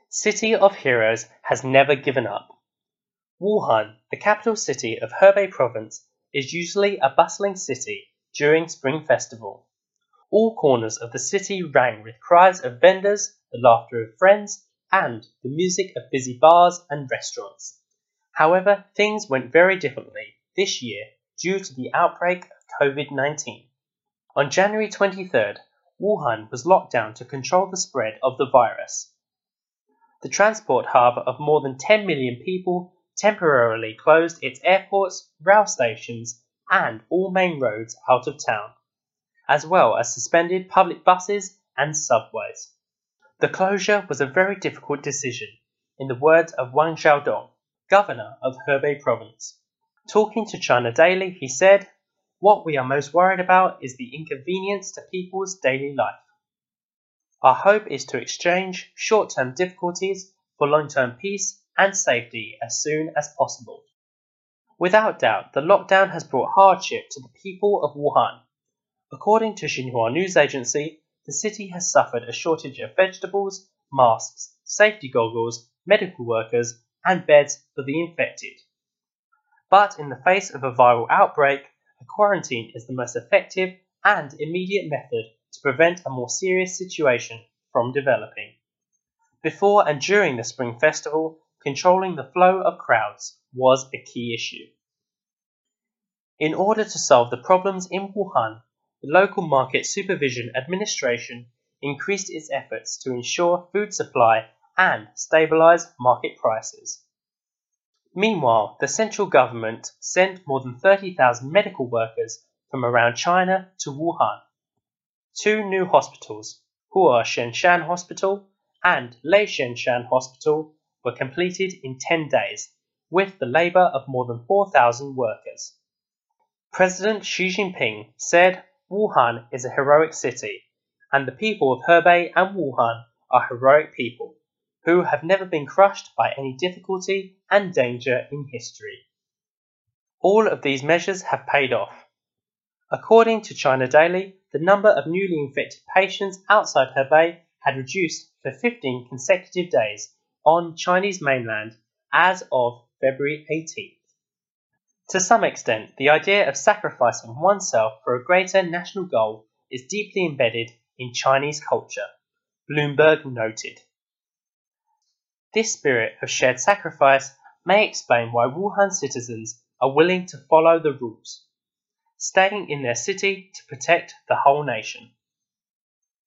City of Heroes has never given up. Wuhan, the capital city of Hebei Province, is usually a bustling city during Spring Festival. All corners of the city rang with cries of vendors, the laughter of friends, and the music of busy bars and restaurants. However, things went very differently this year due to the outbreak of COVID-19. On January 23rd, Wuhan was locked down to control the spread of the virus. The transport hub of more than 10 million people temporarily closed its airports, rail stations, and all main roads out of town, as well as suspended public buses and subways. The closure was a very difficult decision, in the words of Wang Xiaodong, governor of Hebei Province. Talking to China Daily, he said, "What we are most worried about is the inconvenience to people's daily life. Our hope is to exchange short-term difficulties for long-term peace and safety as soon as possible." Without doubt, the lockdown has brought hardship to the people of Wuhan. According to Xinhua news agency, the city has suffered a shortage of vegetables, masks, safety goggles, medical workers, and beds for the infected. But in the face of a viral outbreak, a quarantine is the most effective and immediate method to prevent a more serious situation from developing. Before and during the Spring Festival, controlling the flow of crowds was a key issue. In order to solve the problems in Wuhan, the local Market Supervision Administration increased its efforts to ensure food supply and stabilize market prices. Meanwhile, the central government sent more than 30,000 medical workers from around China to Wuhan. 2 new hospitals, Hua Shenshan Hospital and Lei Shenshan Hospital, were completed in 10 days, with the labor of more than 4,000 workers. President Xi Jinping said Wuhan is a heroic city, and the people of Hebei and Wuhan are heroic people, who have never been crushed by any difficulty and danger in history. All of these measures have paid off. According to China Daily, the number of newly infected patients outside Hebei had reduced for 15 consecutive days on Chinese mainland as of February 18th. To some extent, the idea of sacrificing oneself for a greater national goal is deeply embedded in Chinese culture, Bloomberg noted. This spirit of shared sacrifice may explain why Wuhan citizens are willing to follow the rules, staying in their city to protect the whole nation.